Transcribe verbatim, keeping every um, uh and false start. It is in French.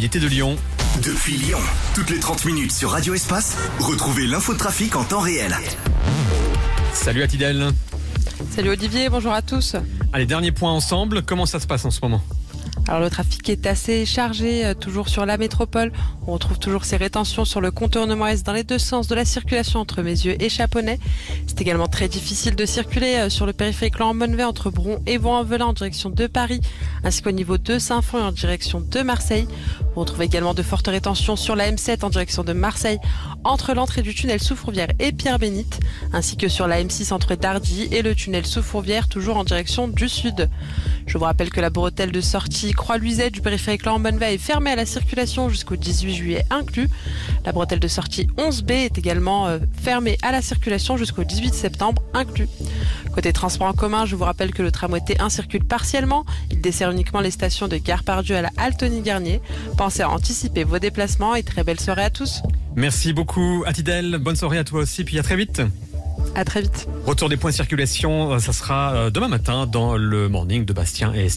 mobilité de Lyon. Depuis Lyon, toutes les trente minutes sur Radio Espace, retrouvez l'info de trafic en temps réel. Salut Atidel. Salut Olivier, bonjour à tous. Allez, dernier point ensemble, comment ça se passe en ce moment ? Alors le trafic est assez chargé, euh, toujours sur la métropole. On retrouve toujours ces rétentions sur le contournement Est dans les deux sens de la circulation entre Mézieux et Chaponnay. C'est également très difficile de circuler euh, sur le périphérique Lambonnet entre Bron et Vaux-en-Velin en direction de Paris, ainsi qu'au niveau de Saint-Fond et en direction de Marseille. On retrouve également de fortes rétentions sur la M sept en direction de Marseille, entre l'entrée du tunnel sous Fourvière et Pierre-Bénite, ainsi que sur la M six entre Dardy et le tunnel sous Fourvière, toujours en direction du sud. Je vous rappelle que la bretelle de sortie Croix-Luiset du périphérique Lambonnet est fermée à la circulation jusqu'au dix-huit juillet inclus. La bretelle de sortie onze B est également euh, fermée à la circulation jusqu'au dix-huit septembre inclus. Côté transport en commun, je vous rappelle que le tramway T un circule partiellement. Il dessert uniquement les stations de Gare Pardieu à la Altony-Garnier. Pensez à anticiper vos déplacements et très belle soirée à tous. Merci beaucoup Atidel, bonne soirée à toi aussi, puis à très vite. À très vite. Retour des points de circulation, ça sera demain matin dans le morning de Bastien et